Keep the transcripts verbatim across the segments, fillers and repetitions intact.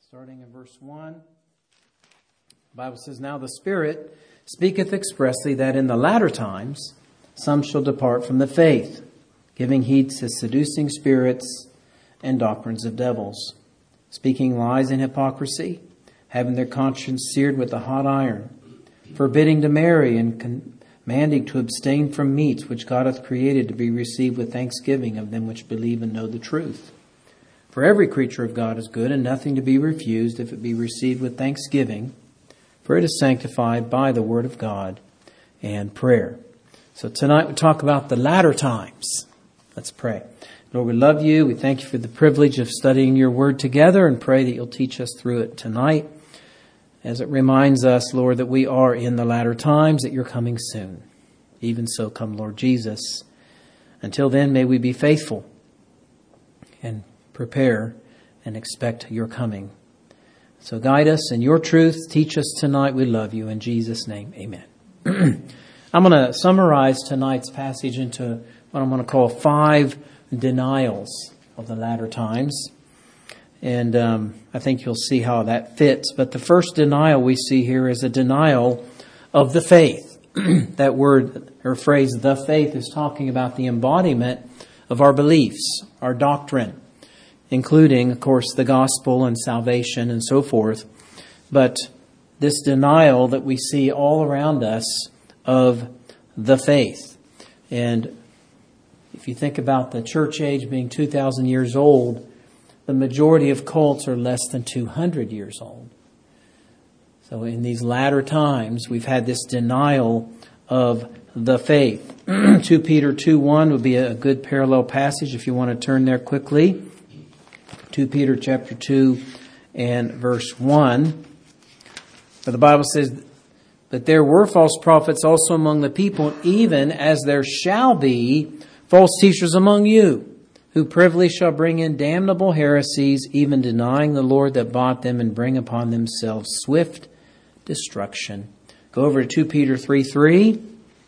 Starting in verse one, the Bible says, "Now the Spirit speaketh expressly that in the latter times some shall depart from the faith, giving heed to seducing spirits and doctrines of devils, speaking lies and hypocrisy, having their conscience seared with a hot iron, forbidding to marry and commanding to abstain from meats which God hath created to be received with thanksgiving of them which believe and know the truth. For every creature of God is good, and nothing to be refused if it be received with thanksgiving, for it is sanctified by the word of God and prayer." So tonight we talk about the latter times. Let's pray. Lord, we love you. We thank you for the privilege of studying your word together, and pray that you'll teach us through it tonight, as it reminds us, Lord, that we are in the latter times, that you're coming soon. Even so, come, Lord Jesus. Until then, may we be faithful and prepare and expect your coming. So guide us in your truth. Teach us tonight. We love you. In Jesus' name, amen. I'm going to summarize tonight's passage into what I'm going to call five denials of the latter times. And um, I think you'll see how that fits. But the first denial we see here is a denial of the faith. That word or phrase, the faith, is talking about the embodiment of our beliefs, our doctrine, including, of course, the gospel and salvation and so forth. But this denial that we see all around us of the faith. And if you think about the church age being two thousand years old, the majority of cults are less than two hundred years old. So in these latter times, we've had this denial of the faith. Second Peter two one would be a good parallel passage if you want to turn there quickly. Second Peter chapter two and verse one. But the Bible says, "But there were false prophets also among the people, even as there shall be false teachers among you, who privily shall bring in damnable heresies, even denying the Lord that bought them, and bring upon themselves swift destruction." Go over to Second Peter three three.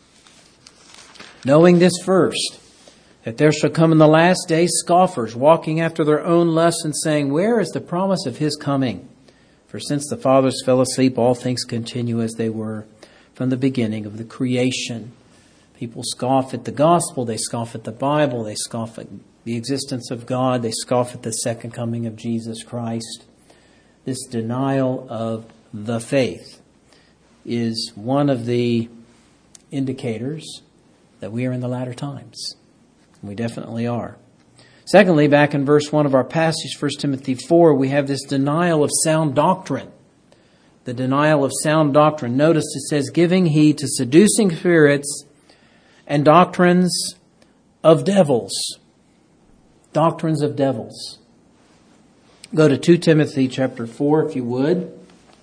"Knowing this first, that there shall come in the last days scoffers, walking after their own lusts, and saying, Where is the promise of his coming? For since the fathers fell asleep, all things continue as they were from the beginning of the creation." People scoff at the gospel, they scoff at the Bible, they scoff at the existence of God, they scoff at the second coming of Jesus Christ. This denial of the faith is one of the indicators that we are in the latter times. We definitely are. Secondly, back in verse one of our passage, First Timothy four, we have this denial of sound doctrine. The denial of sound doctrine. Notice it says, "Giving heed to seducing spirits and doctrines of devils." Doctrines of devils. Go to Second Timothy chapter four, if you would.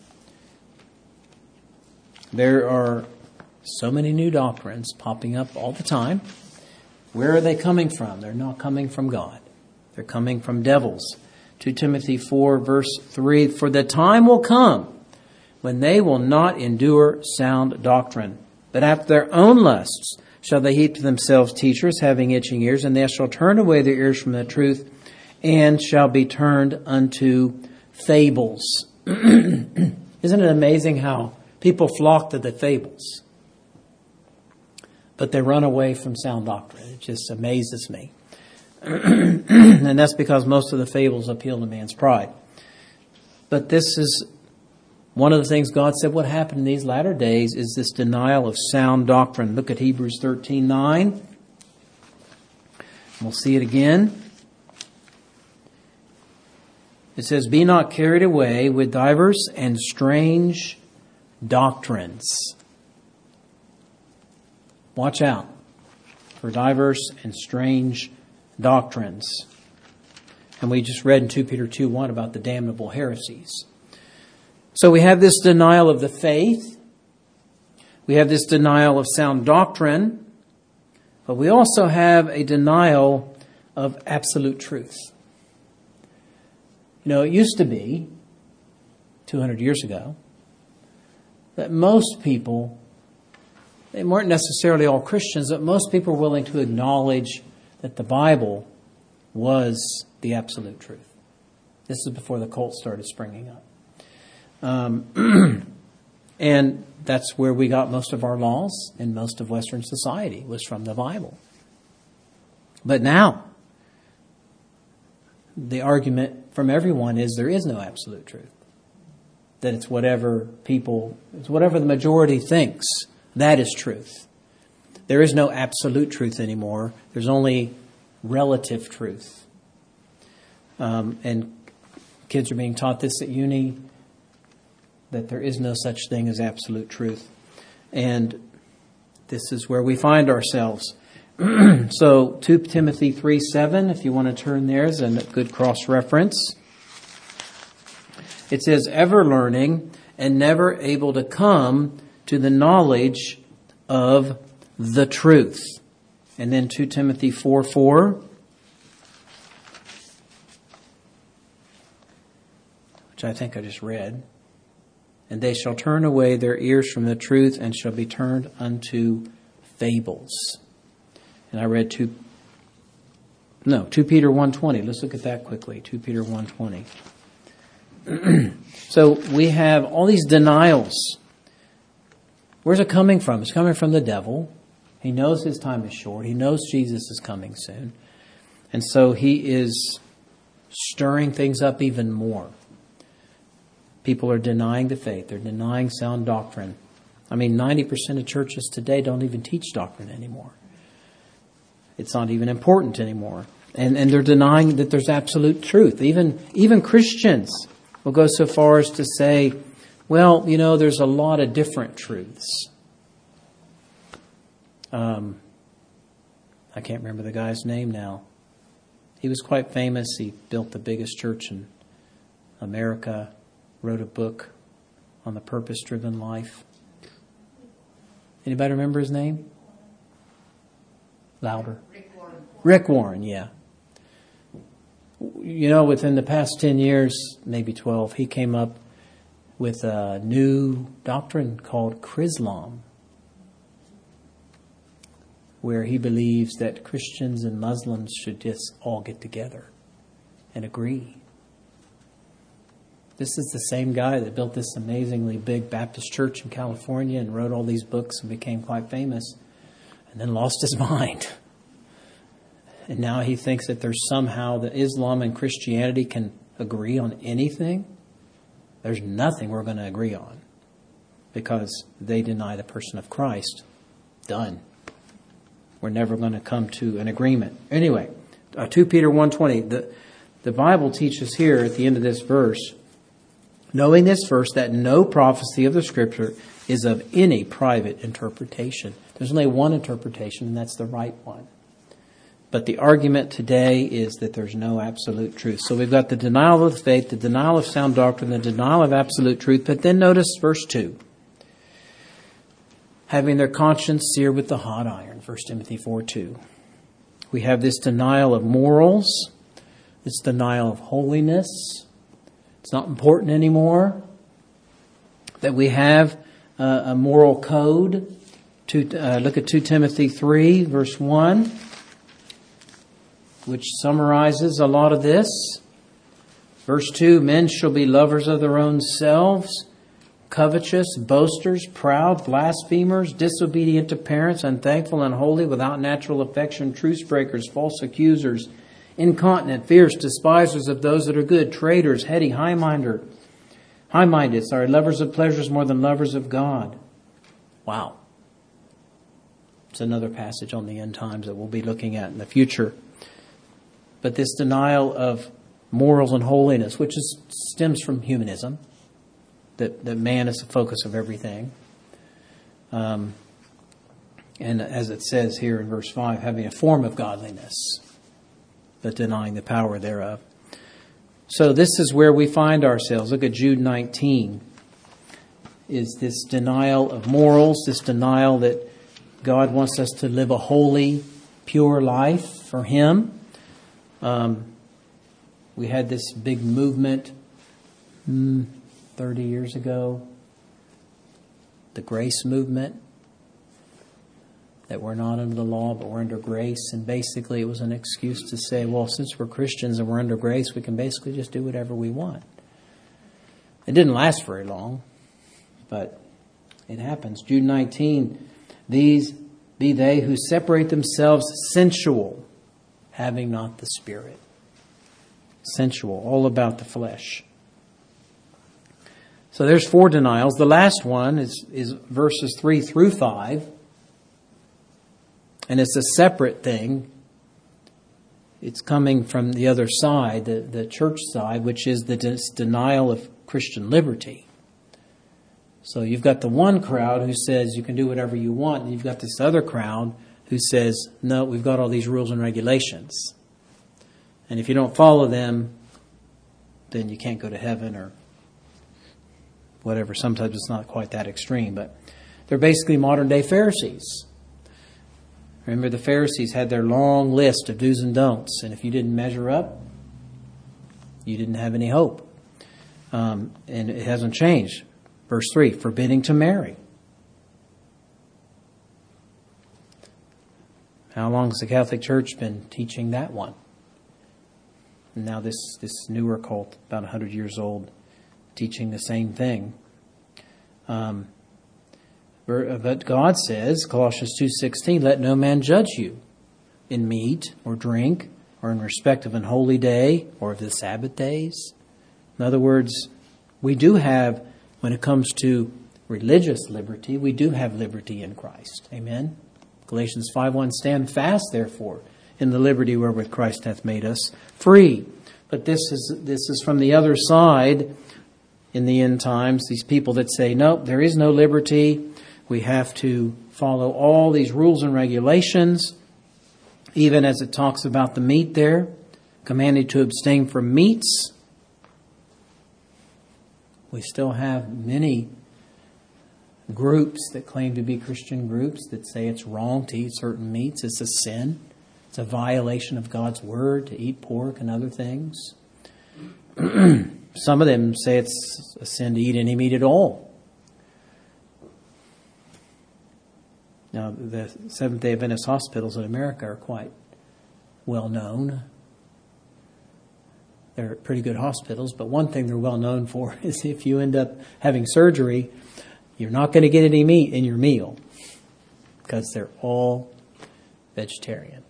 There are so many new doctrines popping up all the time. Where are they coming from? They're not coming from God. They're coming from devils. Second Timothy four, verse three, "For the time will come when they will not endure sound doctrine, but after their own lusts shall they heap to themselves teachers having itching ears, and they shall turn away their ears from the truth, and shall be turned unto fables." Isn't it amazing how people flock to the fables, but they run away from sound doctrine? It just amazes me. And that's because most of the fables appeal to man's pride. But this is one of the things God said what happened in these latter days is this denial of sound doctrine. Look at Hebrews thirteen nine. We'll see it again. It says, "Be not carried away with divers and strange doctrines." Watch out for diverse and strange doctrines. And we just read in Second Peter two one about the damnable heresies. So we have this denial of the faith. We have this denial of sound doctrine. But we also have a denial of absolute truth. You know, it used to be, two hundred years ago, that most people, they weren't necessarily all Christians, but most people were willing to acknowledge that the Bible was the absolute truth. This is before the cult started springing up. Um, and that's where we got most of our laws in most of Western society, was from the Bible. But now, the argument from everyone is there is no absolute truth. That it's whatever people, it's whatever the majority thinks, that is truth. There is no absolute truth anymore. There's only relative truth. Um, and kids are being taught this at uni, that there is no such thing as absolute truth. And this is where we find ourselves. So, Second Timothy three seven, if you want to turn there, is a good cross-reference. It says, ever learning and never able to come to the knowledge of the truth. And then Second Timothy four four, which I think I just read. And they shall turn away their ears from the truth and shall be turned unto fables. And I read two, no, Second Peter one twenty. Let's look at that quickly. Second Peter one twenty. So we have all these denials. Where's it coming from? It's coming from the devil. He knows his time is short. He knows Jesus is coming soon. And so he is stirring things up even more. People are denying the faith. They're denying sound doctrine. I mean, ninety percent of churches today don't even teach doctrine anymore. It's not even important anymore. And and they're denying that there's absolute truth. Even even Christians will go so far as to say, well, you know, there's a lot of different truths. Um, I can't remember the guy's name now. He was quite famous. He built the biggest church in America, wrote a book on the purpose-driven life. Anybody remember his name? Louder. Rick Warren. Rick Warren, yeah. You know, within the past ten years, maybe twelve, he came up with a new doctrine called Chrislam, where he believes that Christians and Muslims should just all get together and agree. This is the same guy that built this amazingly big Baptist church in California and wrote all these books and became quite famous, and then lost his mind. And now he thinks that there's somehow that Islam and Christianity can agree on anything. There's nothing we're going to agree on because they deny the person of Christ. Done. We're never going to come to an agreement. Anyway, uh, Second Peter one twenty, the, the Bible teaches here at the end of this verse, knowing this verse, that no prophecy of the Scripture is of any private interpretation. There's only one interpretation, and that's the right one. But the argument today is that there's no absolute truth. So we've got the denial of the faith, the denial of sound doctrine, the denial of absolute truth. But then notice verse two. Having their conscience seared with the hot iron, First Timothy four two. We have this denial of morals, this denial of holiness. It's not important anymore that we have uh, a moral code. To uh, look at Second Timothy three, verse one, which summarizes a lot of this. Verse two, men shall be lovers of their own selves, covetous, boasters, proud, blasphemers, disobedient to parents, unthankful, unholy, without natural affection, truce breakers, false accusers, incontinent, fierce, despisers of those that are good, traitors, heady, high-minded, high-minded, sorry, lovers of pleasures more than lovers of God. Wow. It's another passage on the end times that we'll be looking at in the future. But this denial of morals and holiness, which is, stems from humanism, that, that man is the focus of everything. Um, and as it says here in verse five, having a form of godliness, but denying the power thereof. So this is where we find ourselves. Look at Jude nineteen. Is this denial of morals, this denial that God wants us to live a holy, pure life for Him. Um, we had this big movement hmm, thirty years ago, the grace movement. that we're not under the law, but we're under grace. And basically it was an excuse to say, well, since we're Christians and we're under grace, we can basically just do whatever we want. It didn't last very long, but it happens. Jude nineteen, these be they who separate themselves sensual, having not the Spirit. Sensual, all about the flesh. So there's four denials. The last one is, is verses three through five. And it's a separate thing. It's coming from the other side, the, the church side, which is the dis- denial of Christian liberty. So you've got the one crowd who says you can do whatever you want, and you've got this other crowd who says, no, we've got all these rules and regulations. And if you don't follow them, then you can't go to heaven or whatever. Sometimes it's not quite that extreme, but they're basically modern day Pharisees. Remember, the Pharisees had their long list of do's and don'ts, and if you didn't measure up, you didn't have any hope. Um, and it hasn't changed. Verse three, forbidding to marry. How long has the Catholic Church been teaching that one? And now this, this newer cult, about one hundred years old, teaching the same thing. Um, but God says, Colossians two sixteen, let no man judge you in meat or drink or in respect of an holy day or of the Sabbath days. In other words, we do have, when it comes to religious liberty, we do have liberty in Christ. Amen? Galatians five one, stand fast, therefore, in the liberty wherewith Christ hath made us free. But this is this is from the other side in the end times, these people that say, no, there is no liberty. We have to follow all these rules and regulations, even as it talks about the meat there, commanded to abstain from meats. We still have many groups that claim to be Christian groups that say it's wrong to eat certain meats. It's a sin. It's a violation of God's word to eat pork and other things. Some of them say it's a sin to eat any meat at all. Now, the Seventh-day Adventist hospitals in America are quite well known. They're pretty good hospitals, but one thing they're well known for is if you end up having surgery, you're not going to get any meat in your meal because they're all vegetarian.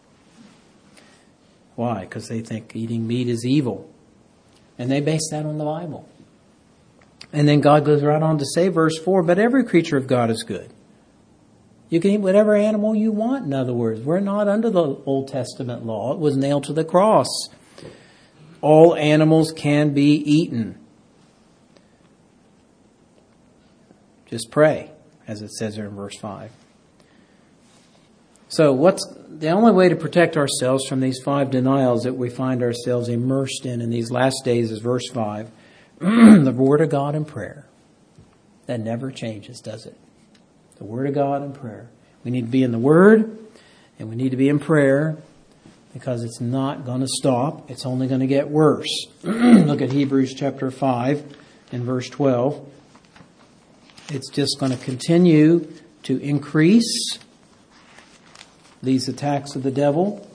Why? Because they think eating meat is evil. And they base that on the Bible. And then God goes right on to say, verse four, but every creature of God is good. You can eat whatever animal you want, in other words. We're not under the Old Testament law. It was nailed to the cross. All animals can be eaten. Just pray, as it says here in verse five. So what's the only way to protect ourselves from these five denials that we find ourselves immersed in in these last days is verse five. The Word of God and prayer. That never changes, does it? The Word of God and prayer. We need to be in the Word and we need to be in prayer because it's not going to stop. It's only going to get worse. Look at Hebrews chapter five and verse twelve. It's just going to continue to increase these attacks of the devil.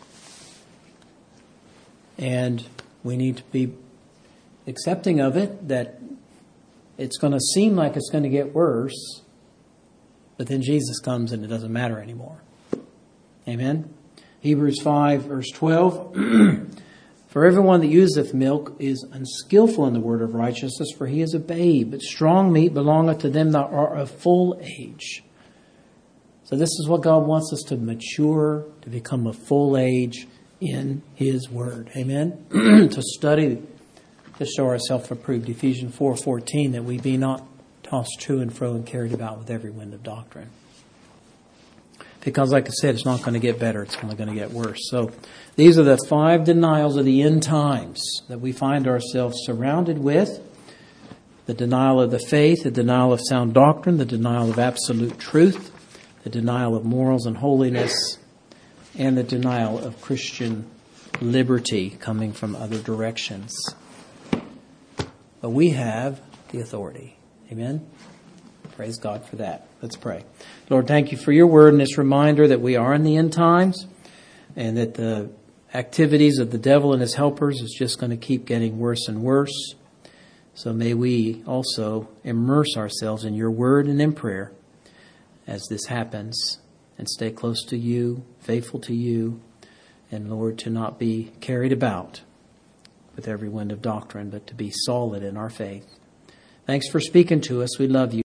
And we need to be accepting of it, that it's going to seem like it's going to get worse, but then Jesus comes and it doesn't matter anymore. Amen? Hebrews five, verse twelve. For everyone that useth milk is unskillful in the word of righteousness, for he is a babe. But strong meat belongeth to them that are of full age. So this is what God wants us to mature, to become of full age in His Word. Amen? To study, to show ourselves approved. Ephesians four fourteen, that we be not tossed to and fro and carried about with every wind of doctrine. Because like I said, it's not going to get better. It's only going to get worse. So these are the five denials of the end times that we find ourselves surrounded with. The denial of the faith, the denial of sound doctrine, the denial of absolute truth, the denial of morals and holiness, and the denial of Christian liberty coming from other directions. But we have the authority. Amen? Praise God for that. Let's pray. Lord, thank you for your word and this reminder that we are in the end times and that the activities of the devil and his helpers is just going to keep getting worse and worse. So may we also immerse ourselves in your word and in prayer as this happens and stay close to you, faithful to you, and Lord, to not be carried about with every wind of doctrine, but to be solid in our faith. Thanks for speaking to us. We love you.